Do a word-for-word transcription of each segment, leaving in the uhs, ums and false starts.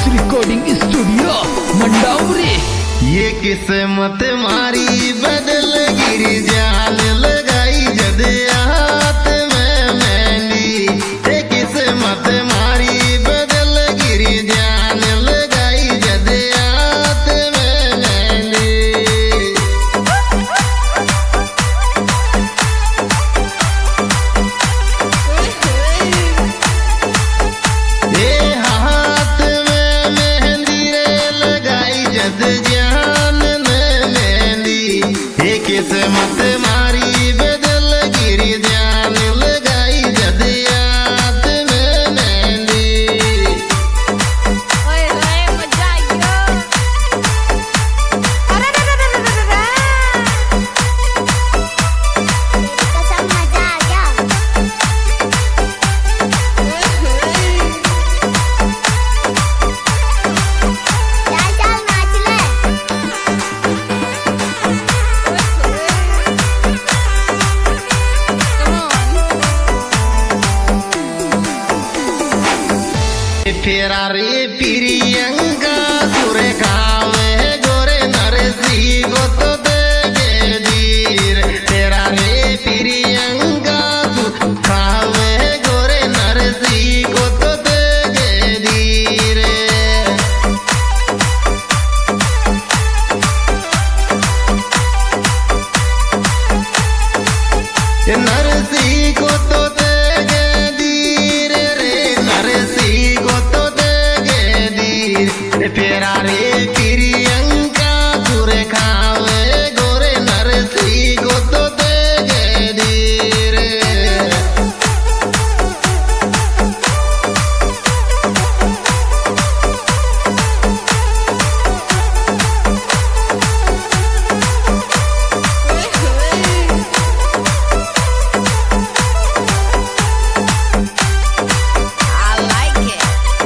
Recording studio मंडाउरी। ये किस्मत मारी बदल गिरी जान लगाई जद हाथ में मेहंदी। ये किस्मत मारी बदल गिरी जान लगाई जद हाथ में मेहंदी। ये हाथ में मेहंदी रे लगाई जद जान में मेहंदी। ये किस्मत मारी बदल गिरी जान लगाई जद हाथ में मेहंदी। ओए ओए मजा आइयो। अरे रे रे रे रे रे रे। कसम मजा आ गया। चल चल नाच ले। फेरा रे प्रियंका सुरे खावे गोरे नरसी को तो देगे धीर। तेरा रे प्रियंका सु खावे गोरे नरसी को तो देगे धीर। नरसी को तो देगे धीर रे नरसी को तो देगे धीर। फेरा रे प्रियंका सुरे खावे गोरे नरसी को तो देगे धीर। I like it.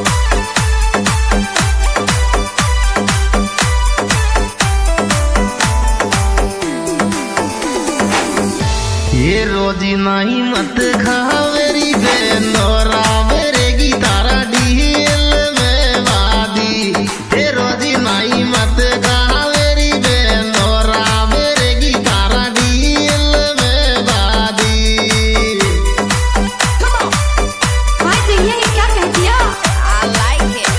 ये रोजी नहीं मत खावेरी बेनोरा मेरे की तारा डील में वादी। ये रोजी नहीं मत खावेरी बेनोरा मेरे की तारा डील में वादी। भाई भैया ये क्या कह दिया? I like it.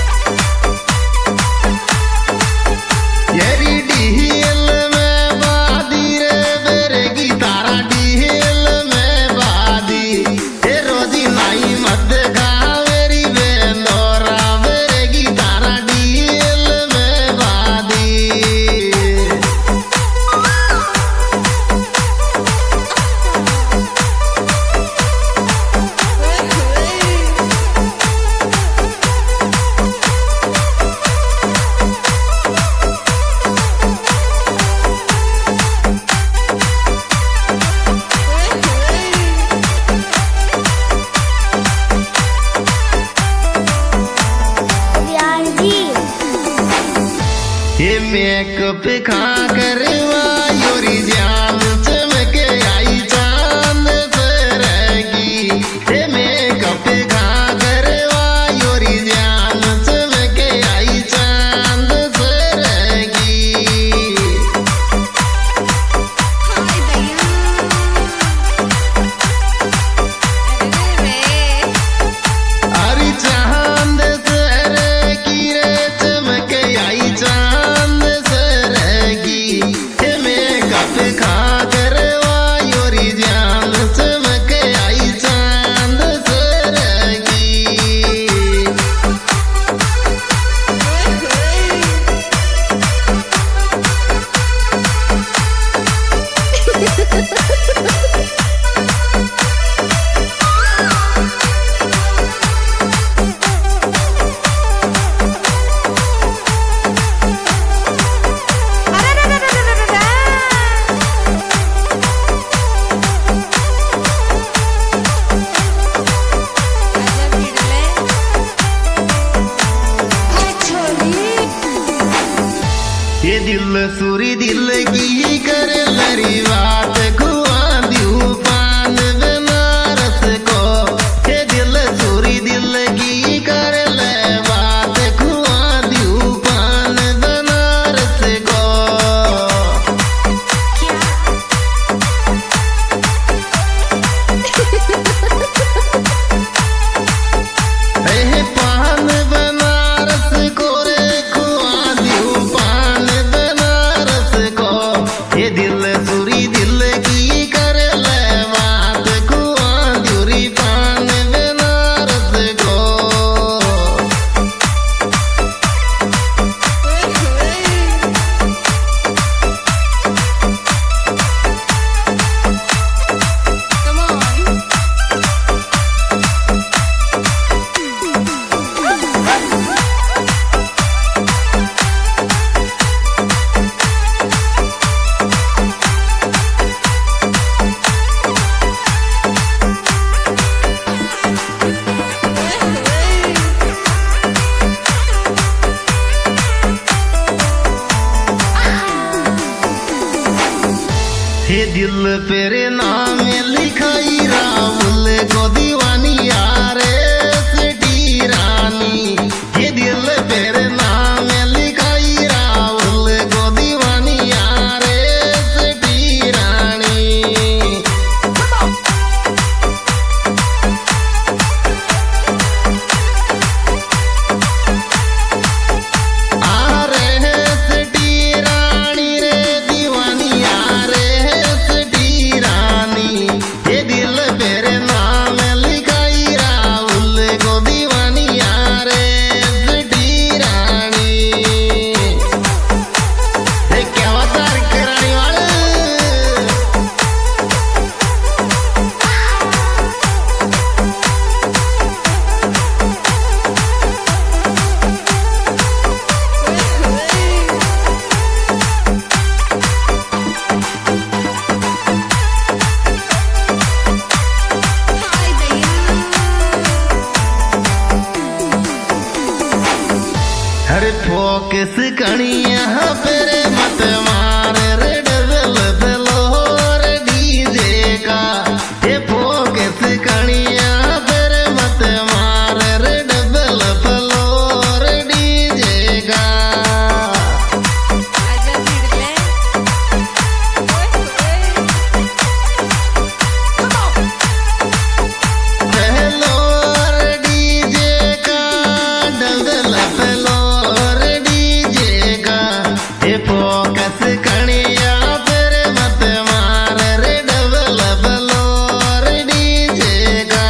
येरी डील में वादी रे मेरे की तारा डील में वादी। ये रोजी नहीं मत खावेरी बेनोरा मेरे की तारा डील में वादी। यार जी ये मेकअप खा करवा योरी जान चमक आई चांद सरेगी। ये मेकअप खा करवा योरी जान चमक आई चांद सरेगी। हाय भैया। अरे रे। अरे चांद सरेगी रे चमक आई चांद सरेगी। ये मेकअप खा करवा योरी जान चमक आई चांद सरेगी। अरे रे रे रे रे रे रे। आजा भिड़ले। हाय छोरी। ये दिल सुरी दिल की कर लरी बात खुआ दियो पान बनारस को। ये दिल सुरी दिल की कर ले बात खुआ दिल पेरे नाम लिखाई राहुल को दीवानी यारे सिटी रानी। ये दिल पेरे नाम लिखाई राहुल को दीवानी यारे सिटी रानी। हर फोकस कणिया पेरे मत मार रे डबल फ्लोर डीजे का। ये फोकस कणिया पेरे मत मार रे डबल फ्लोर डीजे का। फ्लोर डीजे का डबल फ्लोर फोकस कणिया तेरे मत मार रे डबल फ्लोर डीजे का।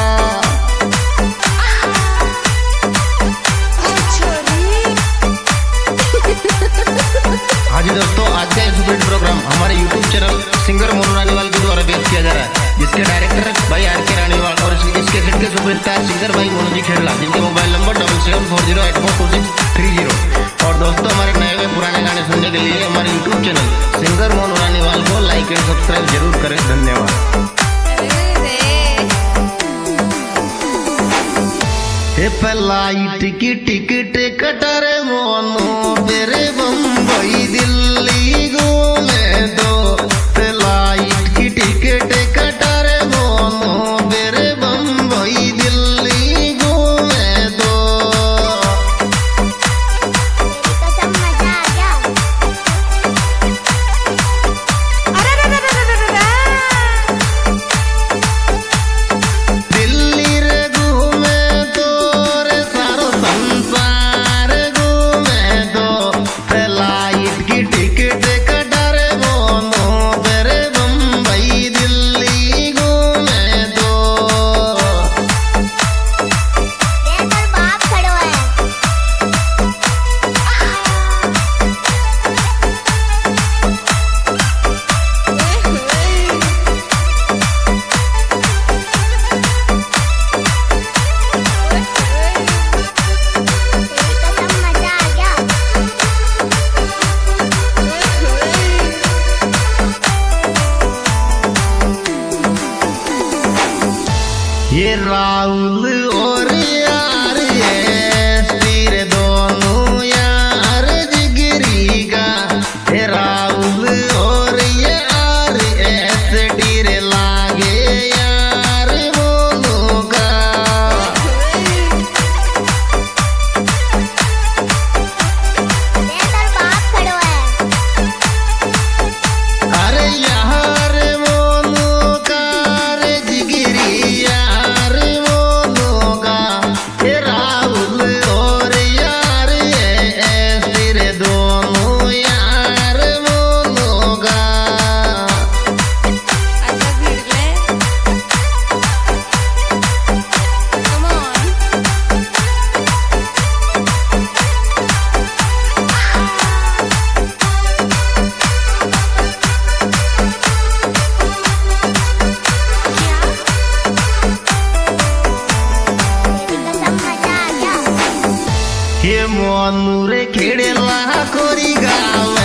हाँ जी दोस्तों, आज का सुपर हिट प्रोग्राम हमारे YouTube channel singer Monu Raniwal के द्वारा पेश किया जा रहा है, जिसके डायरेक्टर भाई आर के रानीवाल और इसके सेट के सुपरस्टार सिंगर भाई मोनू जी खेड़ला, जिनके mobile number double seven four zero eight four two six three zero. और दोस्तों, हमारे नए हुए पुराने गाने सुनने के लिए हमारे YouTube channel singer Monu Raniwal को लाइक एंड सब्सक्राइब जरूर करें। धन्यवाद। फ्लाइट की टिकट कटर मोनू तेरे बम्बई दिल्ली घूमे दो। फ्लाइट की टिकट कटर मोनू तेरे बम्बई दिल्ली घूमे दो। दिल्ली रे घूमे तो रे सारो संसार घूमे दो। फ्लाइट की टिकट कटर मोनू तेरे बम्बई दिल्ली घूमे दो। बाप खड़ो है। ये राहुल और यार ये तीर दोनों यार जिगरी का। ये राहुल और यार ऐसे तीर लागे यार मोनू का। बाप खड़ो है। अरे यार मोनू का रे जिगरी यार मोनू का। ये राहुल और यार ये ऐसे रे दोनों यार मोनू का। ये मोनू रे खेड़ेला कोरी गावे